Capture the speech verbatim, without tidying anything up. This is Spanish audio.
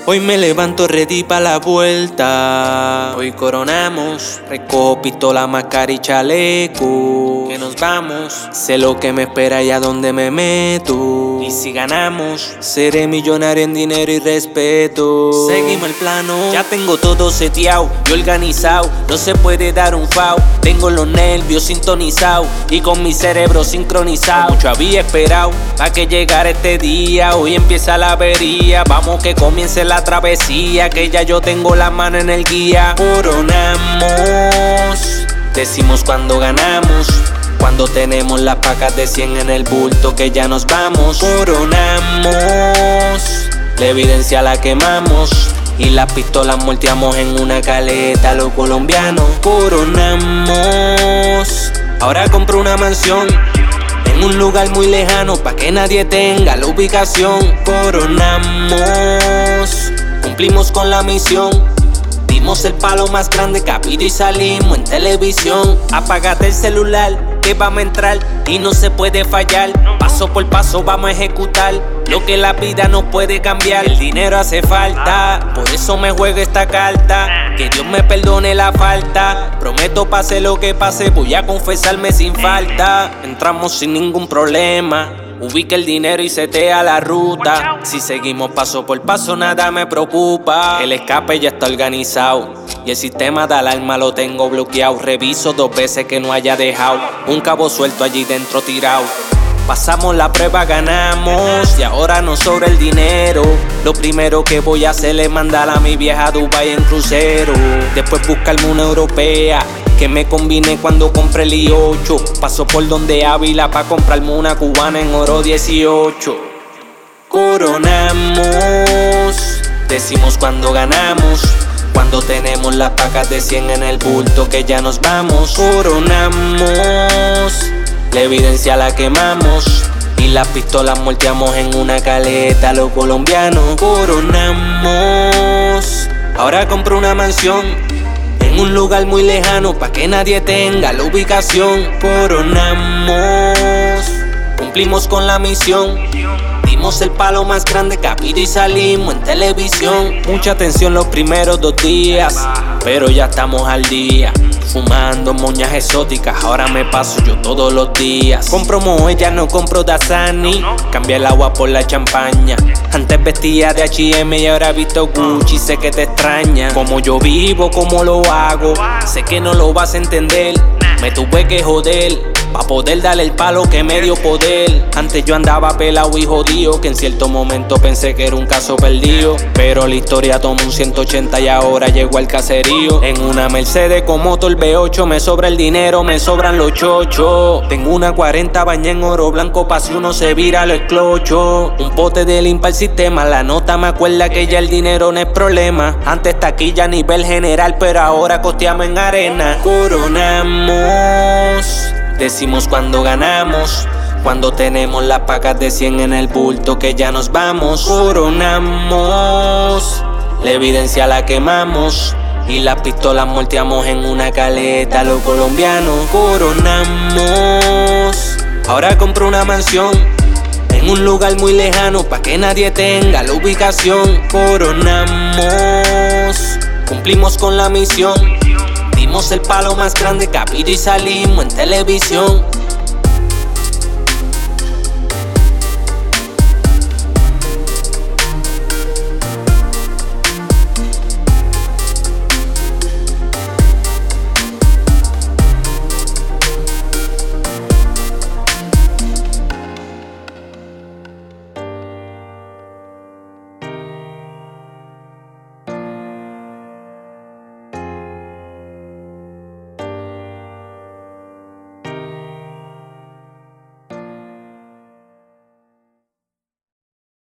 Hoy me levanto ready pa' la vuelta. Hoy coronamos, recojo pistola, máscara y chaleco. Que nos vamos, sé lo que me espera y a dónde me meto. Y si ganamos, seré millonario en dinero y respeto. Seguimos el plano, ya tengo todo seteado y organizado. No se puede dar un foul, tengo los nervios sintonizados y con mi cerebro sincronizado. Mucho había esperado pa' que llegara este día. Hoy empieza la avería, vamos que comience la travesía, que ya yo tengo la mano en el guía. Coronamos, decimos cuando ganamos, cuando tenemos las pacas de cien en el bulto, que ya nos vamos. Coronamos, la evidencia la quemamos y las pistolas volteamos en una caleta, los colombianos. Coronamos, ahora compro una mansión en un lugar muy lejano pa' que nadie tenga la ubicación. Coronamos, cumplimos con la misión, dimos el palo más grande, capito y salimos en televisión. Apágate el celular que vamos a entrar y no se puede fallar. Paso por paso vamos a ejecutar lo que la vida no puede cambiar. El dinero hace falta, por eso me juego esta carta. Que Dios me perdone la falta, prometo pase lo que pase, voy a confesarme sin falta. Entramos sin ningún problema, ubica el dinero y setea la ruta. Si seguimos paso por paso nada me preocupa. El escape ya está organizado y el sistema de alarma lo tengo bloqueado. Reviso dos veces que no haya dejado un cabo suelto allí dentro tirado. Pasamos la prueba, ganamos y ahora nos sobra el dinero. Lo primero que voy a hacer es mandar a mi vieja a Dubai en crucero. Después buscarme una europea que me combine cuando compre el I ocho. Paso por donde Ávila pa' comprarme una cubana en oro dieciocho. Coronamos, decimos cuando ganamos, cuando tenemos las pacas de cien en el bulto, que ya nos vamos. Coronamos, la evidencia la quemamos y las pistolas volteamos en una caleta, los colombianos. Coronamos, ahora compro una mansión en un lugar muy lejano pa' que nadie tenga la ubicación. Coronamos, cumplimos con la misión, dimos el palo más grande, capito y salimos en televisión. Mucha tensión los primeros dos días, pero ya estamos al día. Fumando moñas exóticas, ahora me paso yo todos los días. Compro Moe, ya no compro Dasani. Cambié el agua por la champaña. Antes vestía de H y M y ahora visto Gucci. Sé que te extraña como yo vivo, como lo hago. Sé que no lo vas a entender, me tuve que joder pa' poder darle el palo que me dio poder. Antes yo andaba pelado y jodido, que en cierto momento pensé que era un caso perdido. Pero la historia tomó un ciento ochenta y ahora llegó al caserío. En una Mercedes con motor V ocho, me sobra el dinero, me sobran los chochos. Tengo una cuarenta baña en oro blanco pa' si uno se vira lo esclocho. Un pote de limpa el sistema, la nota me acuerda que ya el dinero no es problema. Antes taquilla a nivel general, pero ahora costeamos en arena. Coronamos, decimos cuando ganamos, cuando tenemos las pacas de cien en el bulto, que ya nos vamos. Coronamos, la evidencia la quemamos y las pistolas volteamos en una caleta, los colombianos. Coronamos, ahora compro una mansión en un lugar muy lejano pa' que nadie tenga la ubicación. Coronamos, cumplimos con la misión, dimos el palo más grande, capito y salimos en televisión.